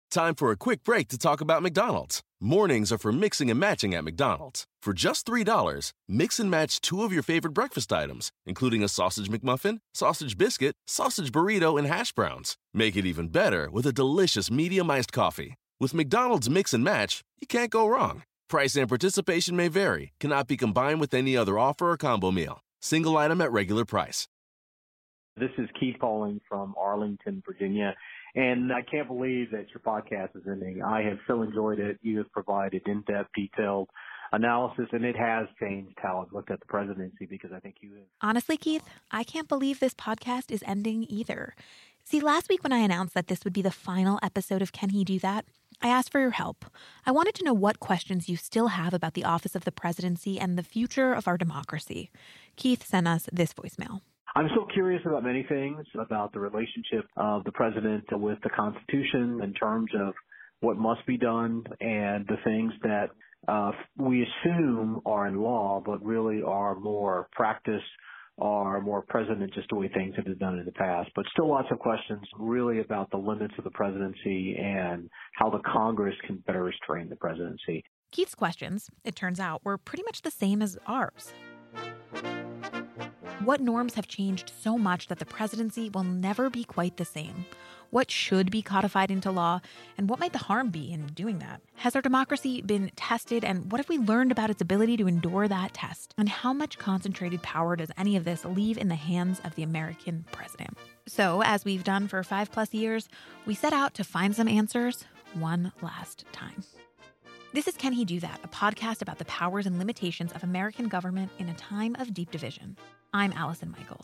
Time for a quick break to talk about McDonald's. Mornings are for mixing and matching at McDonald's. For just $3, mix and match 2 of your favorite breakfast items, including a sausage McMuffin, sausage biscuit, sausage burrito, and hash browns. Make it even better with a delicious medium iced coffee. With McDonald's Mix and Match, you can't go wrong. Price and participation may vary. Cannot be combined with any other offer or combo meal. Single item at regular price. This is Keith calling from Arlington, Virginia. And I can't believe that your podcast is ending. I have so enjoyed it. You have provided in-depth, detailed analysis, and it has changed how I've looked at the presidency because I think you have. Honestly, Keith, I can't believe this podcast is ending either. See, last week when I announced that this would be the final episode of Can He Do That?, I asked for your help. I wanted to know what questions you still have about the office of the presidency and the future of our democracy. Keith sent us this voicemail. I'm still curious about many things, about the relationship of the president with the Constitution in terms of what must be done and the things that we assume are in law but really are more practice, are more president just the way things have been done in the past. But still lots of questions really about the limits of the presidency and how the Congress can better restrain the presidency. Keith's questions, it turns out, were pretty much the same as ours. What norms have changed so much that the presidency will never be quite the same? What should be codified into law? And what might the harm be in doing that? Has our democracy been tested? And what have we learned about its ability to endure that test? And how much concentrated power does any of this leave in the hands of the American president? So, as we've done for 5+ years, we set out to find some answers one last time. This is Can He Do That?, a podcast about the powers and limitations of American government in a time of deep division. I'm Allison Michaels.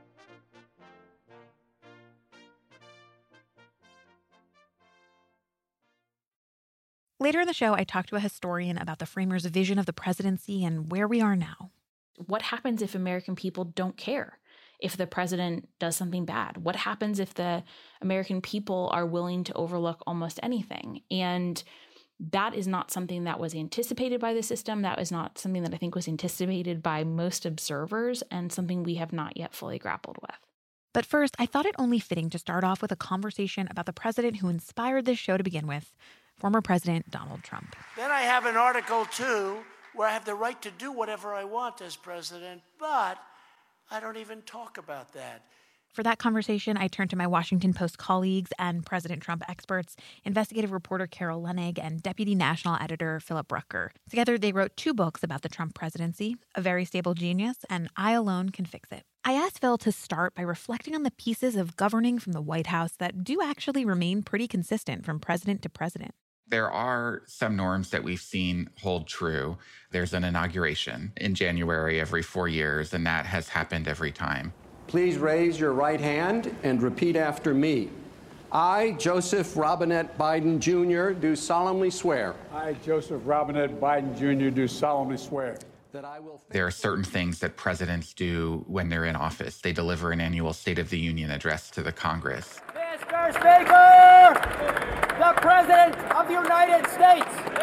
Later in the show, I talked to a historian about the framers' vision of the presidency and where we are now. What happens if American people don't care if the president does something bad? What happens if the American people are willing to overlook almost anything? And that is not something that was anticipated by the system. That is not something that I think was anticipated by most observers and something we have not yet fully grappled with. But first, I thought it only fitting to start off with a conversation about the president who inspired this show to begin with, former President Donald Trump. Then I have an Article 2 where I have the right to do whatever I want as president, but I don't even talk about that. For that conversation, I turned to my Washington Post colleagues and President Trump experts, investigative reporter Carol Leonnig and deputy national editor Philip Rucker. Together, they wrote 2 books about the Trump presidency, A Very Stable Genius and I Alone Can Fix It. I asked Phil to start by reflecting on the pieces of governing from the White House that do actually remain pretty consistent from president to president. There are some norms that we've seen hold true. There's an inauguration in January every 4 years, and that has happened every time. Please raise your right hand and repeat after me. I, Joseph Robinette Biden, Jr., do solemnly swear. I, Joseph Robinette Biden, Jr., do solemnly swear. That I will. There are certain things that presidents do when they're in office. They deliver an annual State of the Union address to the Congress. Mr. Speaker, the President of the United States.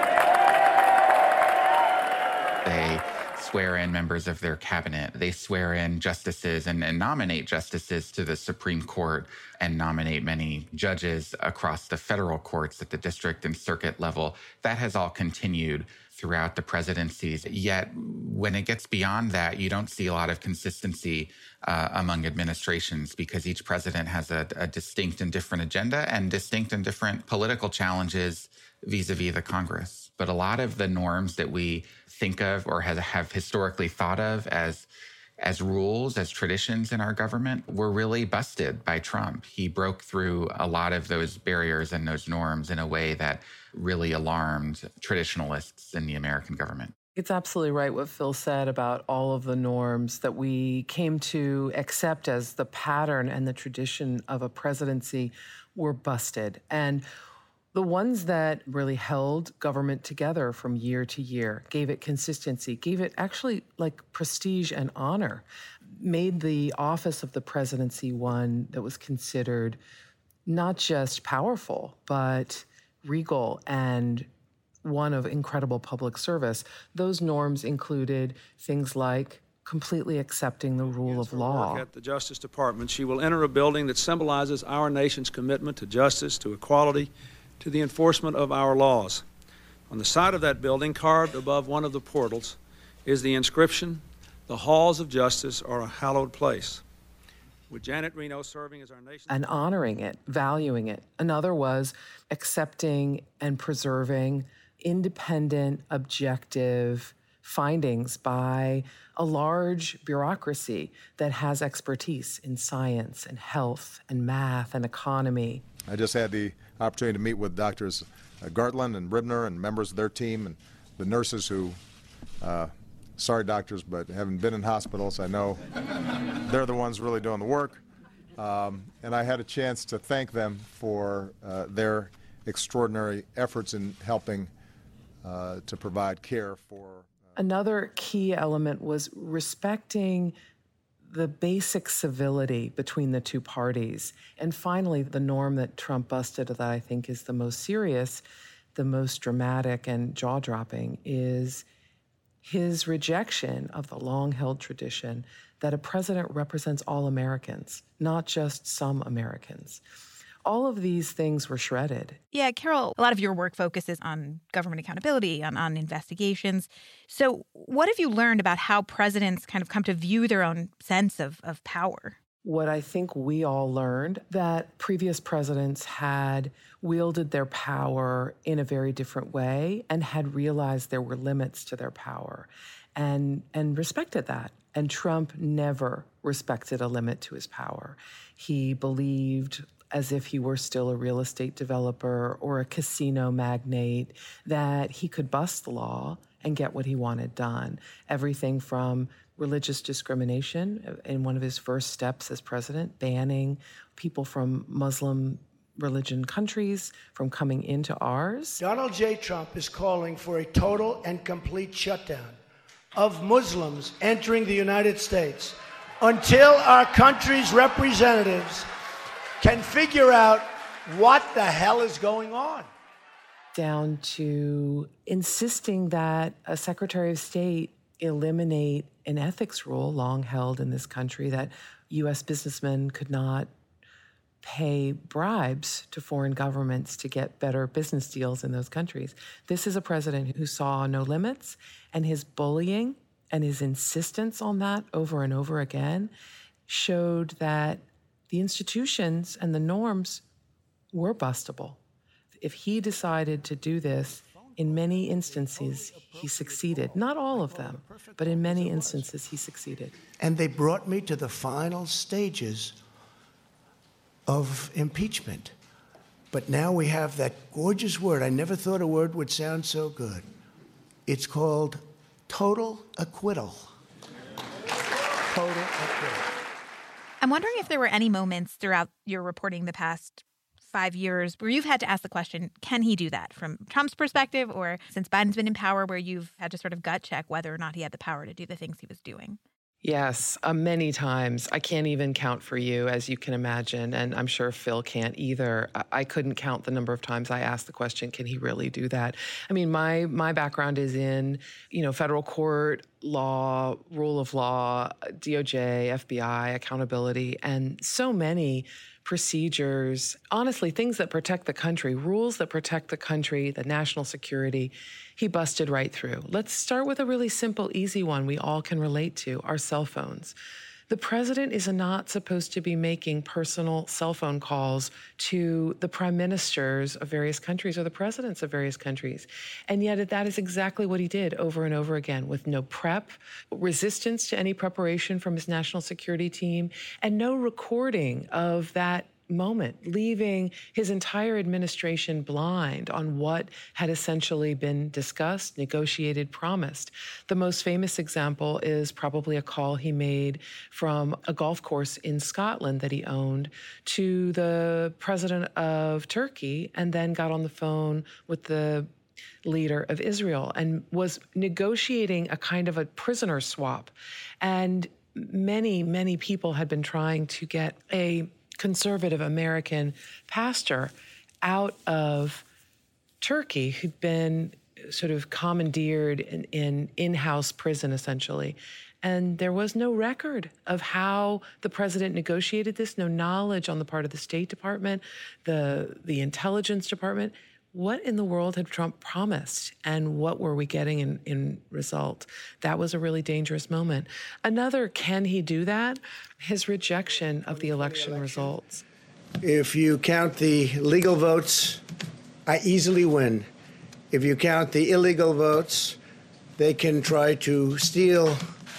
They swear in members of their cabinet. They swear in justices and nominate justices to the Supreme Court and nominate many judges across the federal courts at the district and circuit level. That has all continued throughout the presidencies. Yet, when it gets beyond that, you don't see a lot of consistency among administrations because each president has a distinct and different agenda and distinct and different political challenges vis-a-vis the Congress. But a lot of the norms that we think of or have historically thought of as rules, as traditions in our government, were really busted by Trump. He broke through a lot of those barriers and those norms in a way that really alarmed traditionalists in the American government. It's absolutely right what Phil said about all of the norms that we came to accept as the pattern and the tradition of a presidency were busted. And the ones that really held government together from year to year, gave it consistency, gave it actually like prestige and honor, made the office of the presidency one that was considered not just powerful, but regal and one of incredible public service. Those norms included things like completely accepting the rule of law. At the Justice Department, she will enter a building that symbolizes our nation's commitment to justice, to equality, to the enforcement of our laws. On the side of that building, carved above one of the portals, is the inscription, "The halls of justice are a hallowed place." With Janet Reno serving as our nation's... And honoring it, valuing it. Another was accepting and preserving independent, objective findings by a large bureaucracy that has expertise in science and health and math and economy. I just had the opportunity to meet with Doctors Gartland and Ribner and members of their team and the nurses who, sorry doctors, but having been in hospitals, I know they're the ones really doing the work. And I had a chance to thank them for their extraordinary efforts in helping to provide care for... Another key element was respecting the basic civility between the two parties. And finally, the norm that Trump busted that I think is the most serious, the most dramatic and jaw-dropping is his rejection of the long-held tradition that a president represents all Americans, not just some Americans. All of these things were shredded. Yeah, Carol, a lot of your work focuses on government accountability, on investigations. So what have you learned about how presidents kind of come to view their own sense of power? What I think we all learned, that previous presidents had wielded their power in a very different way and had realized there were limits to their power and respected that. And Trump never respected a limit to his power. He believed, as if he were still a real estate developer or a casino magnate, that he could bust the law and get what he wanted done. Everything from religious discrimination in one of his first steps as president, banning people from Muslim religion countries from coming into ours. Donald J. Trump is calling for a total and complete shutdown of Muslims entering the United States until our country's representatives can figure out what the hell is going on. Down to insisting that a Secretary of State eliminate an ethics rule long held in this country that U.S. businessmen could not pay bribes to foreign governments to get better business deals in those countries. This is a president who saw no limits, and his bullying and his insistence on that over and over again showed that the institutions and the norms were bustable. If he decided to do this, in many instances, he succeeded. Not all of them, but in many instances, he succeeded. And they brought me to the final stages of impeachment. But now we have that gorgeous word. I never thought a word would sound so good. It's called total acquittal. Total acquittal. I'm wondering if there were any moments throughout your reporting the past 5 years where you've had to ask the question, can he do that from Trump's perspective, or since Biden's been in power, where you've had to sort of gut check whether or not he had the power to do the things he was doing? Yes, many times. I can't even count for you, as you can imagine, and I'm sure Phil can't either. I couldn't count the number of times I asked the question, can he really do that? I mean, my background is in, federal court, law, rule of law, DOJ, FBI, accountability, and so many procedures, honestly, things that protect the country, rules that protect the country, the national security, he busted right through. Let's start with a really simple, easy one we all can relate to, our cell phones. The president is not supposed to be making personal cell phone calls to the prime ministers of various countries or the presidents of various countries. And yet that is exactly what he did over and over again, with no prep, resistance to any preparation from his national security team, and no recording of that moment, leaving his entire administration blind on what had essentially been discussed, negotiated, promised. The most famous example is probably a call he made from a golf course in Scotland that he owned to the president of Turkey, and then got on the phone with the leader of Israel and was negotiating a kind of a prisoner swap. And many, many people had been trying to get a conservative American pastor out of Turkey who'd been sort of commandeered in in-house prison, essentially, And there was no record of how the president negotiated this, no knowledge on the part of the State Department, the Intelligence Department. What in the world had Trump promised, and what were we getting in result? That was a really dangerous moment. Another, can he do that? His rejection of the election results. If you count the legal votes, I easily win. If you count the illegal votes, they can try to steal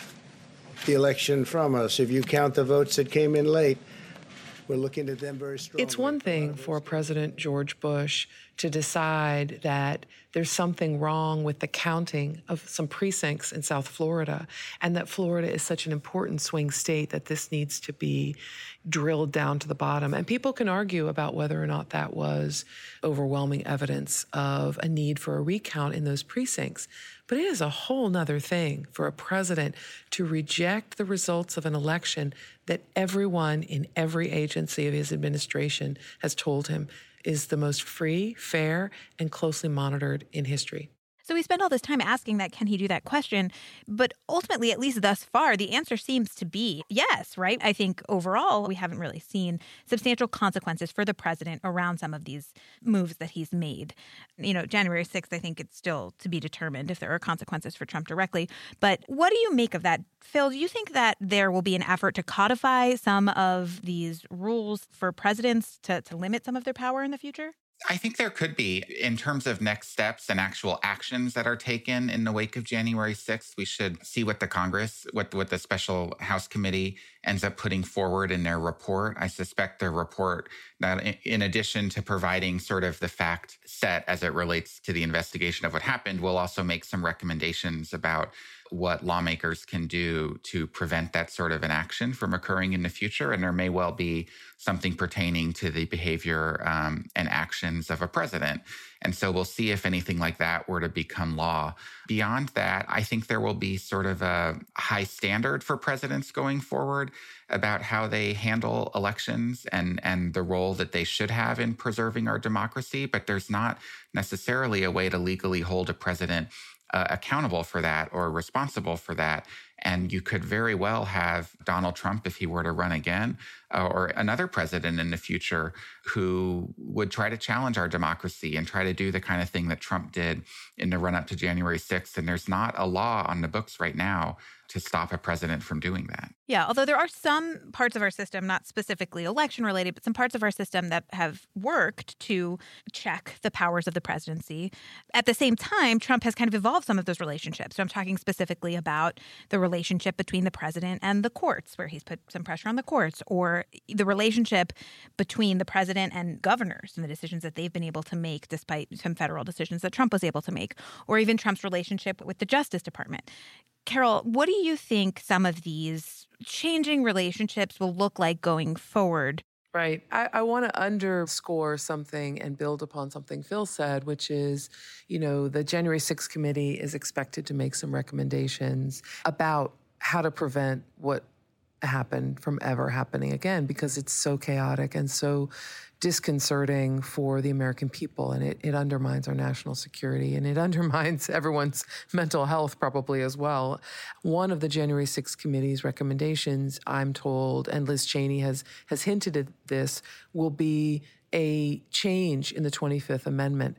the election from us. If you count the votes that came in late, we're looking at them very strongly. It's one thing for President George Bush to decide that there's something wrong with the counting of some precincts in South Florida, and that Florida is such an important swing state that this needs to be drilled down to the bottom. And people can argue about whether or not that was overwhelming evidence of a need for a recount in those precincts. But it is a whole nother thing for a president to reject the results of an election that everyone in every agency of his administration has told him is the most free, fair, and closely monitored in history. So we spend all this time asking that, can he do that question? But ultimately, at least thus far, the answer seems to be yes, right? I think overall, we haven't really seen substantial consequences for the president around some of these moves that he's made. You know, January 6th, I think it's still to be determined if there are consequences for Trump directly. But what do you make of that? Phil, do you think that there will be an effort to codify some of these rules for presidents to limit some of their power in the future? I think there could be. In terms of next steps and actual actions that are taken in the wake of January 6th, we should see what the Congress, what the special House committee ends up putting forward in their report. I suspect their report, that in addition to providing sort of the fact set as it relates to the investigation of what happened, will also make some recommendations about what lawmakers can do to prevent that sort of an action from occurring in the future. And there may well be something pertaining to the behavior and actions of a president. And so we'll see if anything like that were to become law. Beyond that, I think there will be sort of a high standard for presidents going forward about how they handle elections and the role that they should have in preserving our democracy. But there's not necessarily a way to legally hold a president accountable for that or responsible for that. And you could very well have Donald Trump, if he were to run again, or another president in the future who would try to challenge our democracy and try to do the kind of thing that Trump did in the run-up to January 6th. And there's not a law on the books right now to stop a president from doing that. Yeah, although there are some parts of our system, not specifically election related, but some parts of our system that have worked to check the powers of the presidency. At the same time, Trump has kind of evolved some of those relationships. So I'm talking specifically about the relationship between the president and the courts, where he's put some pressure on the courts, or the relationship between the president and governors and the decisions that they've been able to make despite some federal decisions that Trump was able to make, or even Trump's relationship with the Justice Department. Carol, what do you think some of these changing relationships will look like going forward? Right. I want to underscore something and build upon something Phil said, which is, the January 6th committee is expected to make some recommendations about how to prevent what happened from ever happening again, because it's so chaotic and so disconcerting for the American people, and it undermines our national security, and it undermines everyone's mental health probably as well. One of the January 6th committee's recommendations, I'm told, and Liz Cheney has hinted at this, will be a change in the 25th Amendment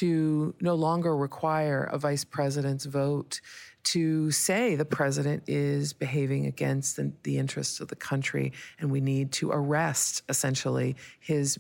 to no longer require a vice president's vote to say the president is behaving against the interests of the country, and we need to arrest, essentially, his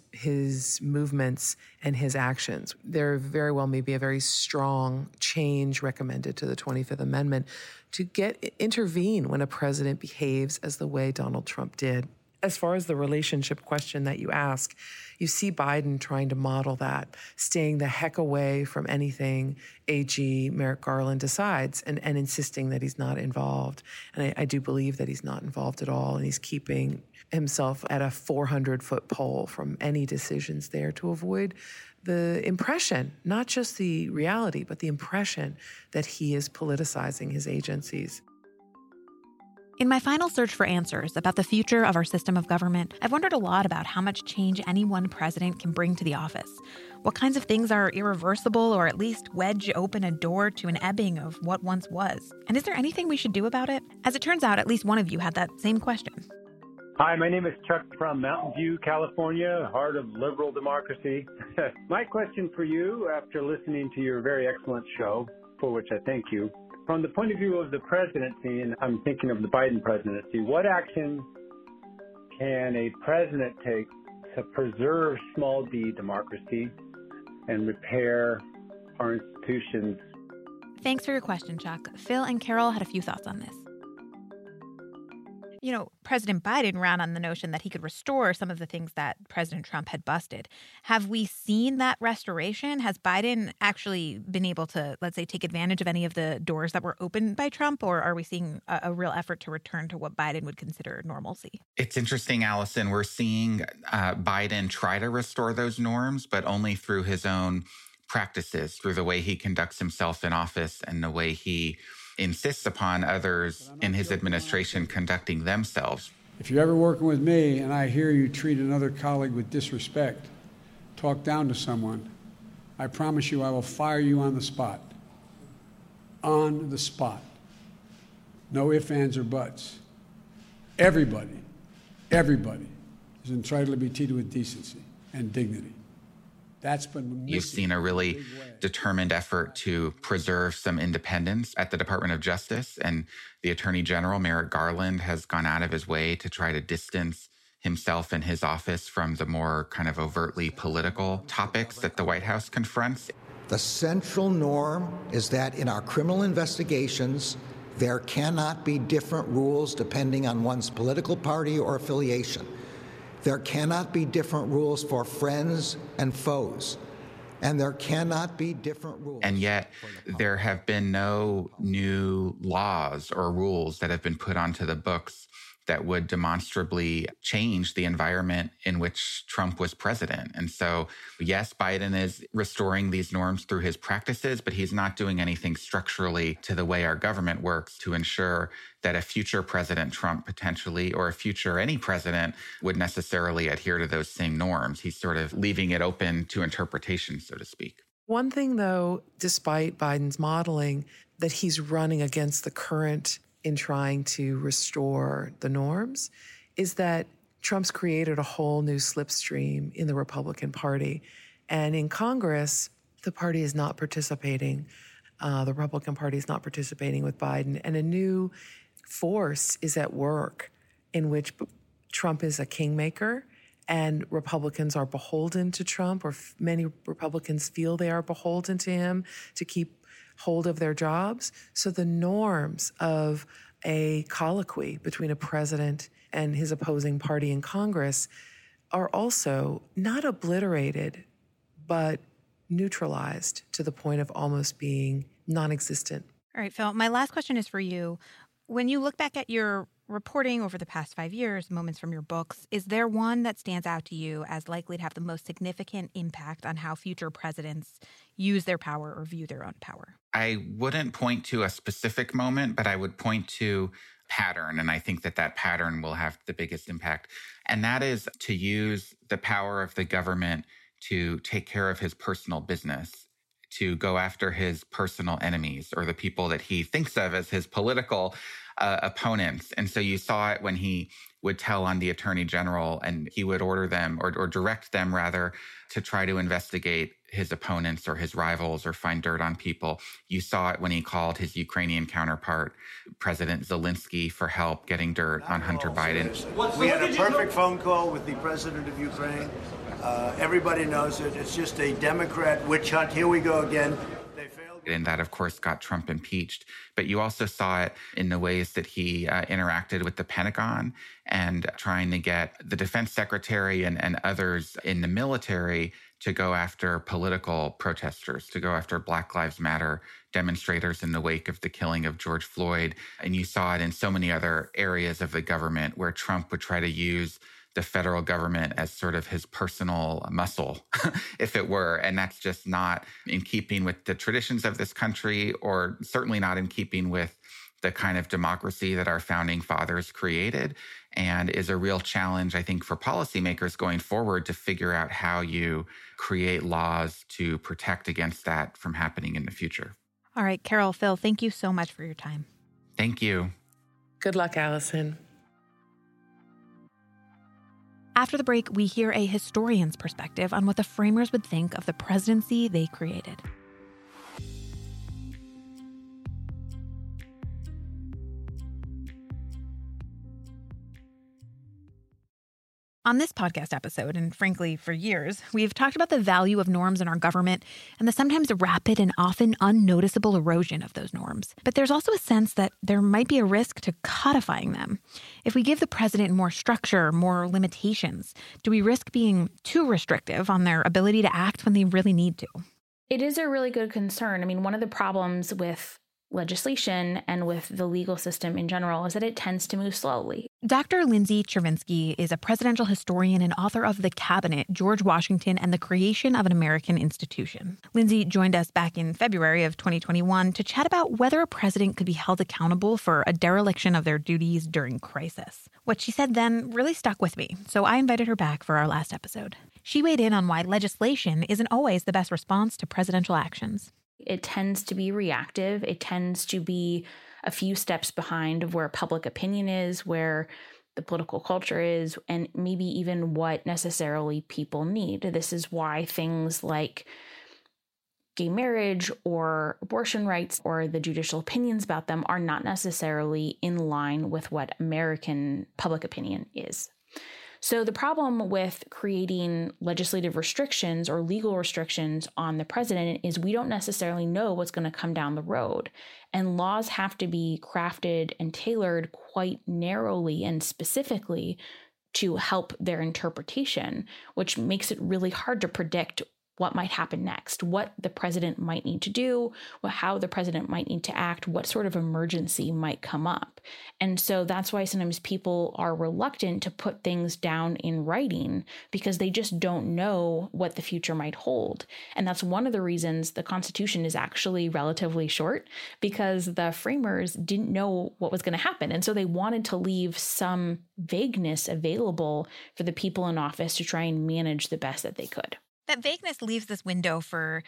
movements and his actions. There very well may be a very strong change recommended to the 25th Amendment to intervene when a president behaves as the way Donald Trump did. As far as the relationship question that you ask, you see Biden trying to model that, staying the heck away from anything AG Merrick Garland decides and insisting that he's not involved. And I do believe that he's not involved at all, and he's keeping himself at a 400-foot pole from any decisions there to avoid the impression, not just the reality, but the impression that he is politicizing his agencies. In my final search for answers about the future of our system of government, I've wondered a lot about how much change any one president can bring to the office. What kinds of things are irreversible or at least wedge open a door to an ebbing of what once was? And is there anything we should do about it? As it turns out, at least one of you had that same question. Hi, my name is Chuck from Mountain View, California, heart of liberal democracy. My question for you, after listening to your very excellent show, for which I thank you, from the point of view of the presidency, and I'm thinking of the Biden presidency, what action can a president take to preserve small d democracy and repair our institutions? Thanks for your question, Chuck. Phil and Carol had a few thoughts on this. You know, President Biden ran on the notion that he could restore some of the things that President Trump had busted. Have we seen that restoration? Has Biden actually been able to, let's say, take advantage of any of the doors that were opened by Trump? Or are we seeing a real effort to return to what Biden would consider normalcy? It's interesting, Allison. We're seeing Biden try to restore those norms, but only through his own practices, through the way he conducts himself in office and the way he insists upon others in his administration conducting themselves. If you're ever working with me and I hear you treat another colleague with disrespect, talk down to someone, I promise you I will fire you on the spot. On the spot. No ifs, ands, or buts. Everybody is entitled to be treated with decency and dignity. That's been missing. You've seen a really determined effort to preserve some independence at the Department of Justice, and the Attorney General, Merrick Garland, has gone out of his way to try to distance himself and his office from the more kind of overtly political topics that the White House confronts. The central norm is that in our criminal investigations, there cannot be different rules depending on one's political party or affiliation. There cannot be different rules for friends and foes. And there cannot be different rules. And yet there have been no new laws or rules that have been put onto the books that would demonstrably change the environment in which Trump was president. And so, yes, Biden is restoring these norms through his practices, but he's not doing anything structurally to the way our government works to ensure that a future President Trump potentially, or a future any president, would necessarily adhere to those same norms. He's sort of leaving it open to interpretation, so to speak. One thing, though, despite Biden's modeling, that he's running against the current in trying to restore the norms, is that Trump's created a whole new slipstream in the Republican Party. And in Congress, the party is not participating. The Republican Party is not participating with Biden. And a new force is at work in which Trump is a kingmaker and Republicans are beholden to Trump, or many Republicans feel they are beholden to him to keep hold of their jobs. So the norms of a colloquy between a president and his opposing party in Congress are also not obliterated, but neutralized to the point of almost being non-existent. All right, Phil, my last question is for you. When you look back at your reporting over the past 5 years, moments from your books, is there one that stands out to you as likely to have the most significant impact on how future presidents use their power or view their own power? I wouldn't point to a specific moment, but I would point to pattern. And I think that pattern will have the biggest impact. And that is to use the power of the government to take care of his personal business, to go after his personal enemies or the people that he thinks of as his political opponents. And so you saw it when he would tell on the Attorney General, and he would order them or direct them rather to try to investigate his opponents or his rivals or find dirt on people. You saw it when he called his Ukrainian counterpart, President Zelensky, for help getting dirt on Hunter Biden. We had a perfect phone call with the president of Ukraine. Everybody knows it. It's just a Democrat witch hunt. Here we go again. And that, of course, got Trump impeached. But you also saw it in the ways that he interacted with the Pentagon and trying to get the defense secretary and others in the military to go after political protesters, to go after Black Lives Matter demonstrators in the wake of the killing of George Floyd. And you saw it in so many other areas of the government where Trump would try to use the federal government as sort of his personal muscle, if it were. And that's just not in keeping with the traditions of this country, or certainly not in keeping with the kind of democracy that our founding fathers created, and is a real challenge, I think, for policymakers going forward to figure out how you create laws to protect against that from happening in the future. All right, Carol, Phil, thank you so much for your time. Thank you. Good luck, Allison. After the break, we hear a historian's perspective on what the framers would think of the presidency they created. On this podcast episode, and frankly for years, we've talked about the value of norms in our government and the sometimes rapid and often unnoticeable erosion of those norms. But there's also a sense that there might be a risk to codifying them. If we give the president more structure, more limitations, do we risk being too restrictive on their ability to act when they really need to? It is a really good concern. I mean, one of the problems with legislation and with the legal system in general is that it tends to move slowly. Dr. Lindsay Chervinsky is a presidential historian and author of The Cabinet, George Washington and the Creation of an American Institution. Lindsay joined us back in February of 2021 to chat about whether a president could be held accountable for a dereliction of their duties during crisis. What she said then really stuck with me, so I invited her back for our last episode. She weighed in on why legislation isn't always the best response to presidential actions. It tends to be reactive. It tends to be a few steps behind of where public opinion is, where the political culture is, and maybe even what necessarily people need. This is why things like gay marriage or abortion rights or the judicial opinions about them are not necessarily in line with what American public opinion is. So the problem with creating legislative restrictions or legal restrictions on the president is we don't necessarily know what's going to come down the road. And laws have to be crafted and tailored quite narrowly and specifically to help their interpretation, which makes it really hard to predict what might happen next, what the president might need to do, how the president might need to act, what sort of emergency might come up. And so that's why sometimes people are reluctant to put things down in writing because they just don't know what the future might hold. And that's one of the reasons the Constitution is actually relatively short, because the framers didn't know what was going to happen. And so they wanted to leave some vagueness available for the people in office to try and manage the best that they could. That vagueness leaves this window for,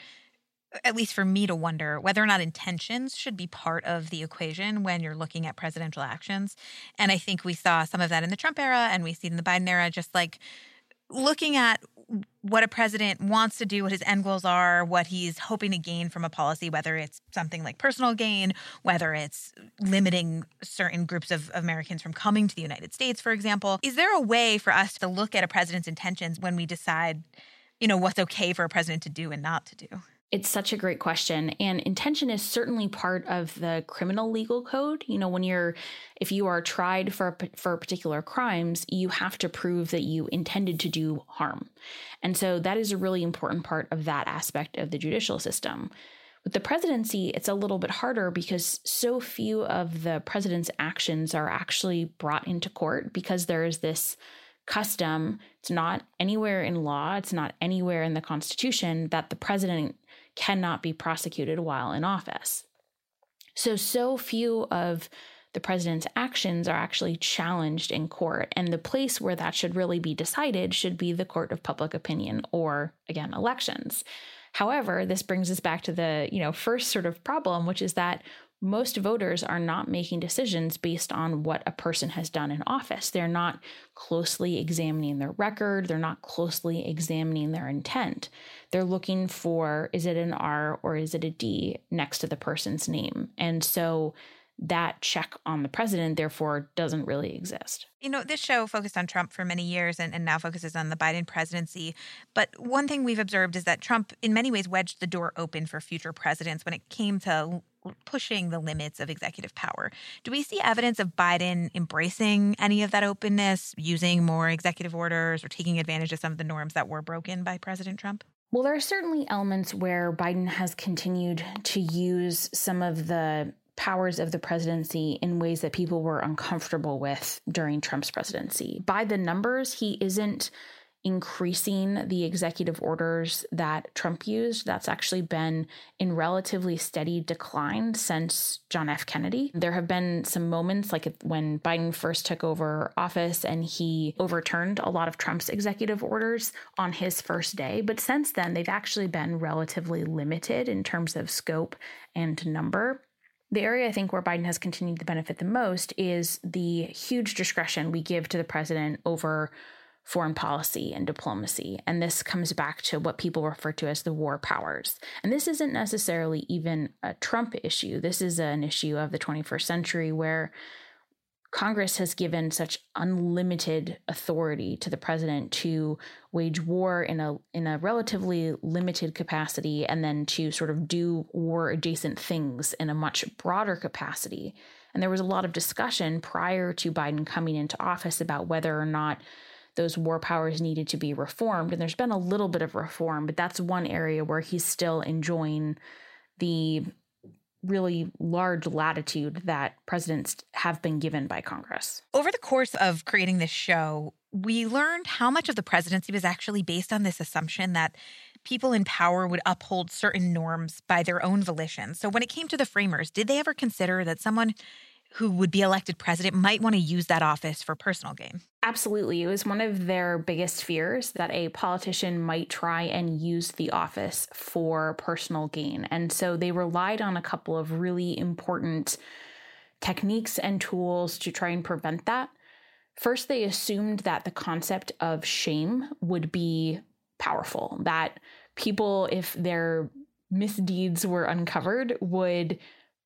at least for me, to wonder whether or not intentions should be part of the equation when you're looking at presidential actions. And I think we saw some of that in the Trump era, and we see it in the Biden era, just like looking at what a president wants to do, what his end goals are, what he's hoping to gain from a policy, whether it's something like personal gain, whether it's limiting certain groups of Americans from coming to the United States, for example. Is there a way for us to look at a president's intentions when we decide, you know, what's okay for a president to do and not to do? It's such a great question. And intention is certainly part of the criminal legal code. You know, if you are tried for particular crimes, you have to prove that you intended to do harm. And so that is a really important part of that aspect of the judicial system. With the presidency, it's a little bit harder because so few of the president's actions are actually brought into court because there is this custom. It's not anywhere in law. It's not anywhere in the Constitution that the president cannot be prosecuted while in office. So few of the president's actions are actually challenged in court. And the place where that should really be decided should be the court of public opinion or, again, elections. However, this brings us back to the, first sort of problem, which is that most voters are not making decisions based on what a person has done in office. They're not closely examining their record. They're not closely examining their intent. They're looking for, is it an R or is it a D next to the person's name? And so that check on the president, therefore, doesn't really exist. You know, this show focused on Trump for many years and now focuses on the Biden presidency. But one thing we've observed is that Trump, in many ways, wedged the door open for future presidents when it came to pushing the limits of executive power. Do we see evidence of Biden embracing any of that openness, using more executive orders or taking advantage of some of the norms that were broken by President Trump? Well, there are certainly elements where Biden has continued to use some of the powers of the presidency in ways that people were uncomfortable with during Trump's presidency. By the numbers, he isn't increasing the executive orders that Trump used. That's actually been in relatively steady decline since John F. Kennedy. There have been some moments like when Biden first took over office and he overturned a lot of Trump's executive orders on his first day. But since then, they've actually been relatively limited in terms of scope and number. The area I think where Biden has continued to benefit the most is the huge discretion we give to the president over foreign policy and diplomacy. And this comes back to what people refer to as the war powers. And this isn't necessarily even a Trump issue. This is an issue of the 21st century where Congress has given such unlimited authority to the president to wage war in a relatively limited capacity and then to sort of do war adjacent things in a much broader capacity. And there was a lot of discussion prior to Biden coming into office about whether or not those war powers needed to be reformed. And there's been a little bit of reform, but that's one area where he's still enjoying the really large latitude that presidents have been given by Congress. Over the course of creating this show, we learned how much of the presidency was actually based on this assumption that people in power would uphold certain norms by their own volition. So when it came to the framers, did they ever consider that someone who would be elected president might want to use that office for personal gain? Absolutely. It was one of their biggest fears that a politician might try and use the office for personal gain. And so they relied on a couple of really important techniques and tools to try and prevent that. First, they assumed that the concept of shame would be powerful, that people, if their misdeeds were uncovered, would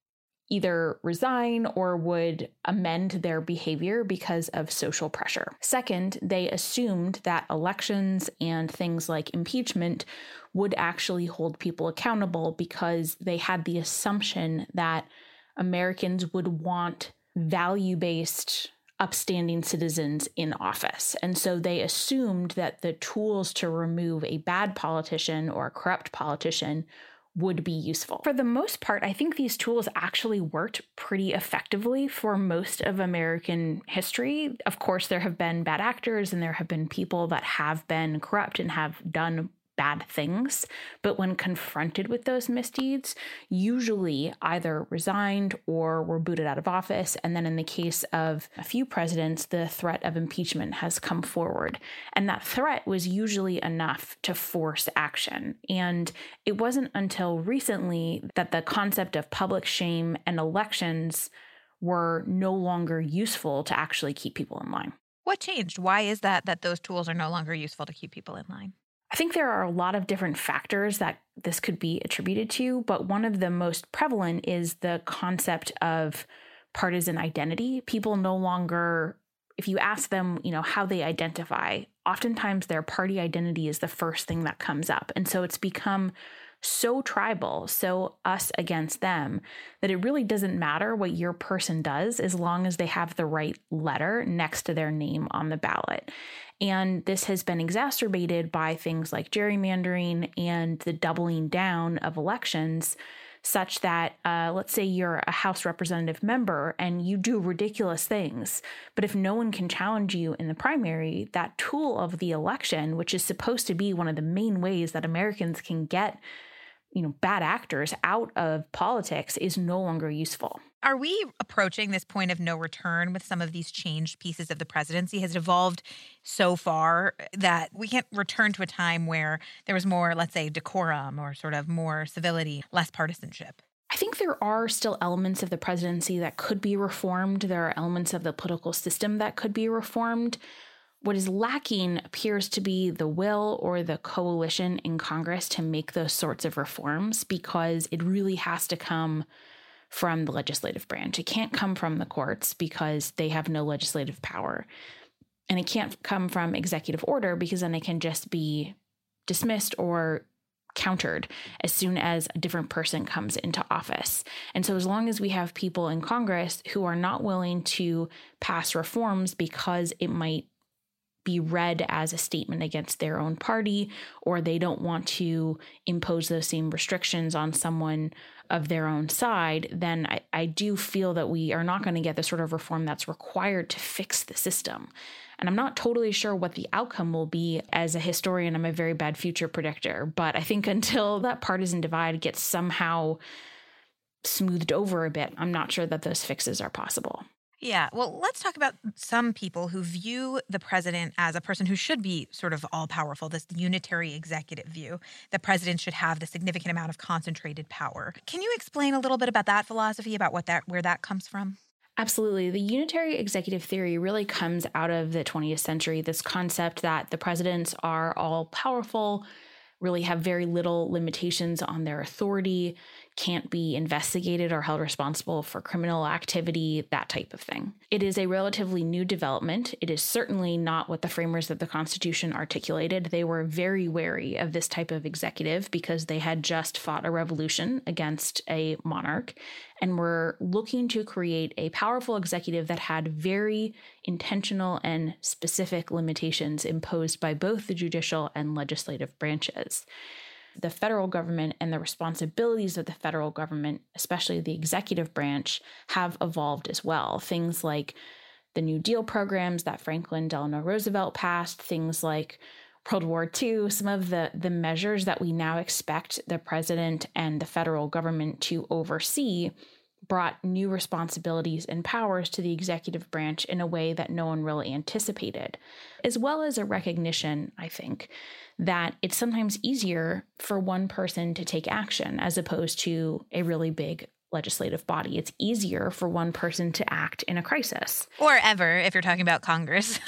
either resign or would amend their behavior because of social pressure. Second, they assumed that elections and things like impeachment would actually hold people accountable because they had the assumption that Americans would want value-based, upstanding citizens in office. And so they assumed that the tools to remove a bad politician or a corrupt politician would be useful. For the most part, I think these tools actually worked pretty effectively for most of American history. Of course, there have been bad actors and there have been people that have been corrupt and have done bad things. But when confronted with those misdeeds, usually either resigned or were booted out of office. And then in the case of a few presidents, the threat of impeachment has come forward. And that threat was usually enough to force action. And it wasn't until recently that the concept of public shame and elections were no longer useful to actually keep people in line. What changed? Why is that those tools are no longer useful to keep people in line? I think there are a lot of different factors that this could be attributed to, but one of the most prevalent is the concept of partisan identity. People no longer, if you ask them, how they identify, oftentimes their party identity is the first thing that comes up. And so it's become so tribal, so us against them, that it really doesn't matter what your person does as long as they have the right letter next to their name on the ballot. And this has been exacerbated by things like gerrymandering and the doubling down of elections, such that, let's say you're a House representative member and you do ridiculous things, but if no one can challenge you in the primary, that tool of the election, which is supposed to be one of the main ways that Americans can get bad actors out of politics, is no longer useful. Are we approaching this point of no return with some of these changed pieces of the presidency? Has it evolved so far that we can't return to a time where there was more, let's say, decorum or sort of more civility, less partisanship? I think there are still elements of the presidency that could be reformed. There are elements of the political system that could be reformed. What is lacking appears to be the will or the coalition in Congress to make those sorts of reforms, because it really has to come from the legislative branch. It can't come from the courts because they have no legislative power. And it can't come from executive order because then it can just be dismissed or countered as soon as a different person comes into office. And so as long as we have people in Congress who are not willing to pass reforms because it might be read as a statement against their own party, or they don't want to impose those same restrictions on someone of their own side, then I do feel that we are not going to get the sort of reform that's required to fix the system. And I'm not totally sure what the outcome will be. As a historian, I'm a very bad future predictor. But I think until that partisan divide gets somehow smoothed over a bit, I'm not sure that those fixes are possible. Yeah, well, let's talk about some people who view the president as a person who should be sort of all-powerful, this unitary executive view. The president should have the significant amount of concentrated power. Can you explain a little bit about that philosophy, about where that comes from? Absolutely. The unitary executive theory really comes out of the 20th century, this concept that the presidents are all-powerful, really have very little limitations on their authority, can't be investigated or held responsible for criminal activity, that type of thing. It is a relatively new development. It is certainly not what the framers of the Constitution articulated. They were very wary of this type of executive because they had just fought a revolution against a monarch and were looking to create a powerful executive that had very intentional and specific limitations imposed by both the judicial and legislative branches. The federal government and the responsibilities of the federal government, especially the executive branch, have evolved as well. Things like the New Deal programs that Franklin Delano Roosevelt passed, things like World War II, some of the measures that we now expect the president and the federal government to oversee brought new responsibilities and powers to the executive branch in a way that no one really anticipated, as well as a recognition, I think, that it's sometimes easier for one person to take action as opposed to a really big legislative body. It's easier for one person to act in a crisis. Or ever, if you're talking about Congress.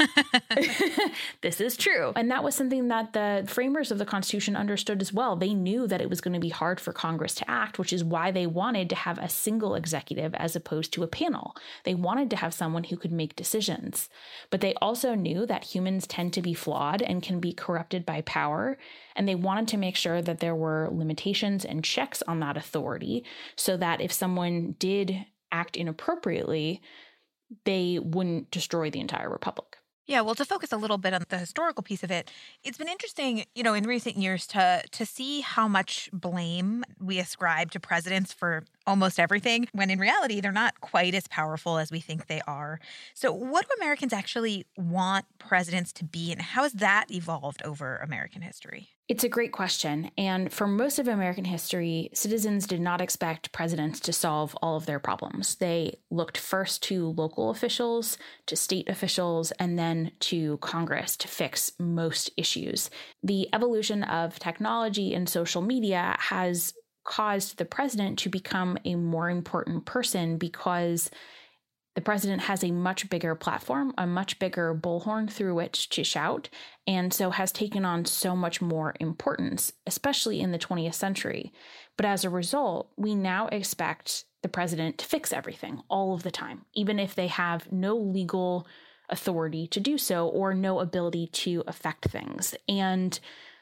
This is true. And that was something that the framers of the Constitution understood as well. They knew that it was going to be hard for Congress to act, which is why they wanted to have a single executive as opposed to a panel. They wanted to have someone who could make decisions. But they also knew that humans tend to be flawed and can be corrupted by power. And they wanted to make sure that there were limitations and checks on that authority so that if someone did act inappropriately, they wouldn't destroy the entire republic. Yeah, well, to focus a little bit on the historical piece of it, it's been interesting, in recent years to see how much blame we ascribe to presidents for almost everything, when in reality, they're not quite as powerful as we think they are. So what do Americans actually want presidents to be, and how has that evolved over American history? It's a great question. And for most of American history, citizens did not expect presidents to solve all of their problems. They looked first to local officials, to state officials, and then to Congress to fix most issues. The evolution of technology and social media has caused the president to become a more important person because the president has a much bigger platform, a much bigger bullhorn through which to shout, and so has taken on so much more importance, especially in the 20th century. But as a result, we now expect the president to fix everything all of the time, even if they have no legal authority to do so or no ability to affect things. And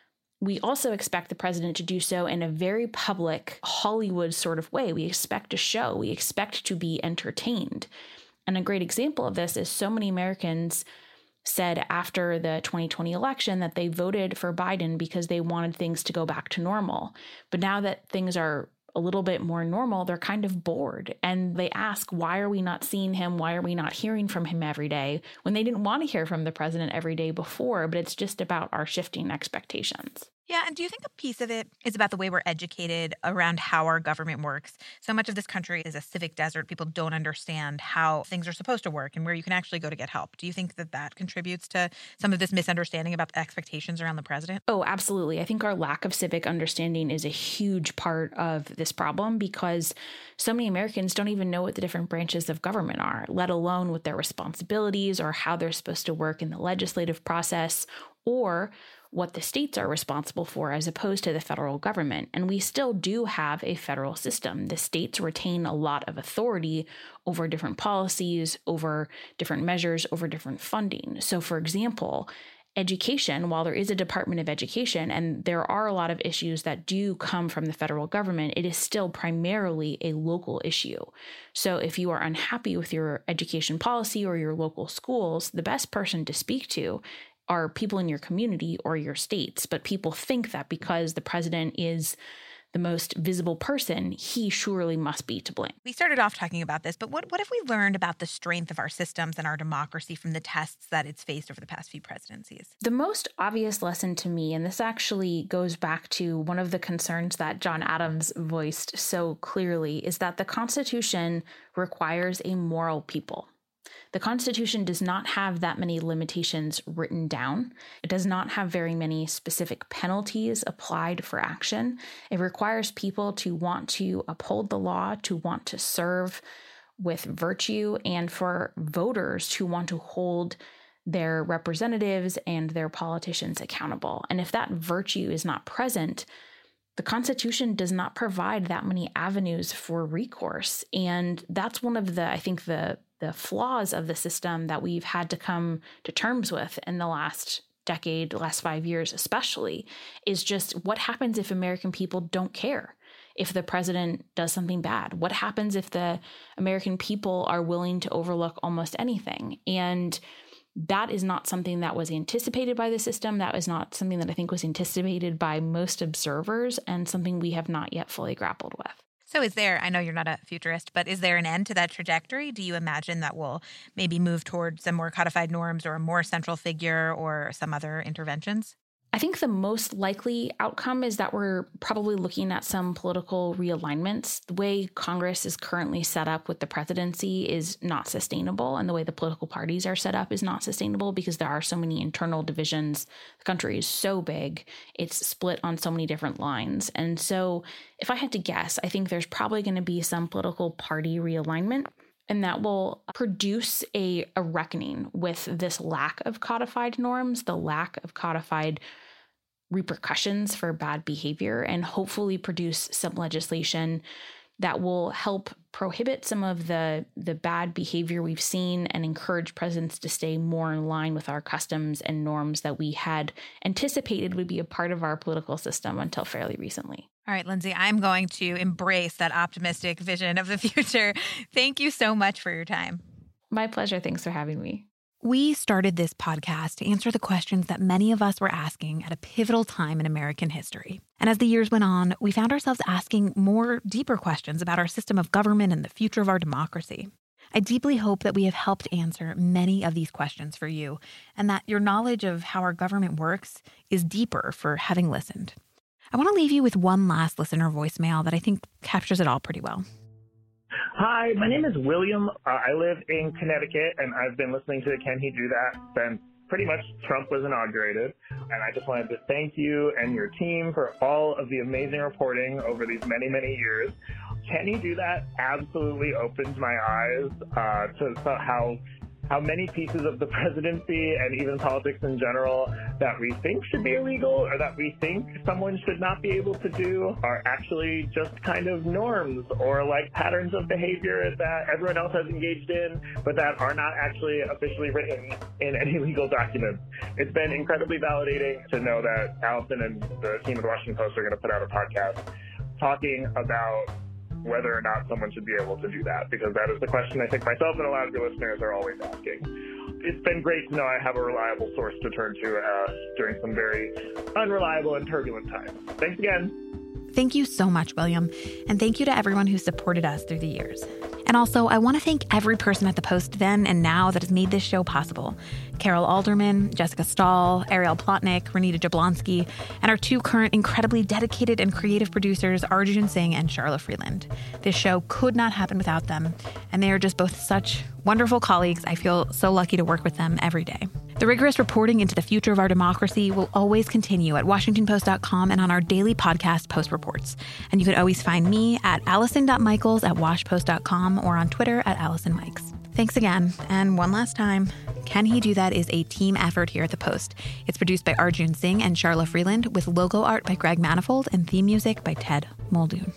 we also expect the president to do so in a very public, Hollywood sort of way. We expect a show. We expect to be entertained. And a great example of this is so many Americans said after the 2020 election that they voted for Biden because they wanted things to go back to normal. But now that things are a little bit more normal, they're kind of bored. And they ask, why are we not seeing him? Why are we not hearing from him every day? When they didn't want to hear from the president every day before, but it's just about our shifting expectations. Yeah, and do you think a piece of it is about the way we're educated around how our government works? So much of this country is a civic desert. People don't understand how things are supposed to work and where you can actually go to get help. Do you think that that contributes to some of this misunderstanding about the expectations around the president? Oh, absolutely. I think our lack of civic understanding is a huge part of this problem because so many Americans don't even know what the different branches of government are, let alone what their responsibilities or how they're supposed to work in the legislative process or what the states are responsible for as opposed to the federal government. And we still do have a federal system. The states retain a lot of authority over different policies, over different measures, over different funding. So for example, education, while there is a Department of Education and there are a lot of issues that do come from the federal government, it is still primarily a local issue. So if you are unhappy with your education policy or your local schools, the best person to speak to are people in your community or your states. But people think that because the president is the the most visible person, he surely must be to blame. We started off talking about this, but what have we learned about the strength of our systems and our democracy from the tests that it's faced over the past few presidencies? The most obvious lesson to me, and this actually goes back to one of the concerns that John Adams voiced so clearly, is that the Constitution requires a moral people. The Constitution does not have that many limitations written down. It does not have very many specific penalties applied for action. It requires people to want to uphold the law, to want to serve with virtue, and for voters to want to hold their representatives and their politicians accountable. And if that virtue is not present, the Constitution does not provide that many avenues for recourse. And that's one of the flaws of the system that we've had to come to terms with in the last decade, last 5 years especially, is just what happens if American people don't care if the president does something bad? What happens if the American people are willing to overlook almost anything? And that is not something that was anticipated by the system. That is not something that I think was anticipated by most observers, and something we have not yet fully grappled with. So is there, I know you're not a futurist, but is there an end to that trajectory? Do you imagine that we'll maybe move towards some more codified norms or a more central figure or some other interventions? I think the most likely outcome is that we're probably looking at some political realignments. The way Congress is currently set up with the presidency is not sustainable, and the way the political parties are set up is not sustainable because there are so many internal divisions. The country is so big, it's split on so many different lines. And so if I had to guess, I think there's probably going to be some political party realignment, and that will produce a reckoning with this lack of codified norms, the lack of codified repercussions for bad behavior, and hopefully produce some legislation that will help prohibit some of the bad behavior we've seen and encourage presidents to stay more in line with our customs and norms that we had anticipated would be a part of our political system until fairly recently. All right, Lindsay, I'm going to embrace that optimistic vision of the future. Thank you so much for your time. My pleasure. Thanks for having me. We started this podcast to answer the questions that many of us were asking at a pivotal time in American history. And as the years went on, we found ourselves asking more deeper questions about our system of government and the future of our democracy. I deeply hope that we have helped answer many of these questions for you, and that your knowledge of how our government works is deeper for having listened. I want to leave you with one last listener voicemail that I think captures it all pretty well. Hi, my name is William. I live in Connecticut, and I've been listening to Can He Do That since pretty much Trump was inaugurated. And I just wanted to thank you and your team for all of the amazing reporting over these many, many years. Can He Do That absolutely opens my eyes to how many pieces of the presidency and even politics in general that we think should be illegal or that we think someone should not be able to do are actually just kind of norms or like patterns of behavior that everyone else has engaged in, but that are not actually officially written in any legal documents. It's been incredibly validating to know that Allison and the team at the Washington Post are going to put out a podcast talking about whether or not someone should be able to do that, because that is the question I think myself and a lot of your listeners are always asking. It's been great to know I have a reliable source to turn to during some very unreliable and turbulent times. Thanks again. Thank you so much, William. And thank you to everyone who supported us through the years. And also, I want to thank every person at the Post then and now that has made this show possible. Carol Alderman, Jessica Stahl, Ariel Plotnick, Renita Jablonski, and our two current incredibly dedicated and creative producers, Arjun Singh and Charla Freeland. This show could not happen without them, and they are just both such wonderful colleagues. I feel so lucky to work with them every day. The rigorous reporting into the future of our democracy will always continue at WashingtonPost.com and on our daily podcast, Post Reports. And you can always find me at Allison.Michaels@WashPost.com or on Twitter at AllisonMikes. Thanks again. And one last time, Can He Do That is a team effort here at the Post. It's produced by Arjun Singh and Charla Freeland with logo art by Greg Manifold and theme music by Ted Muldoon.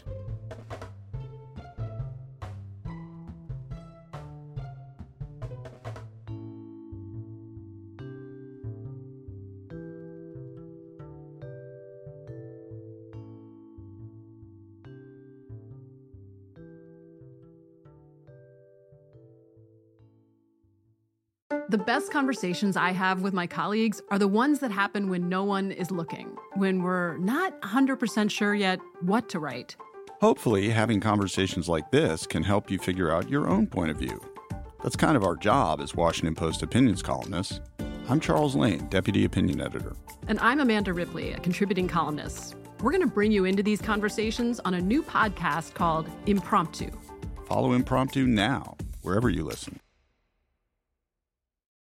The best conversations I have with my colleagues are the ones that happen when no one is looking, when we're not 100% sure yet what to write. Hopefully, having conversations like this can help you figure out your own point of view. That's kind of our job as Washington Post opinions columnists. I'm Charles Lane, Deputy Opinion Editor. And I'm Amanda Ripley, a contributing columnist. We're going to bring you into these conversations on a new podcast called Impromptu. Follow Impromptu now, wherever you listen.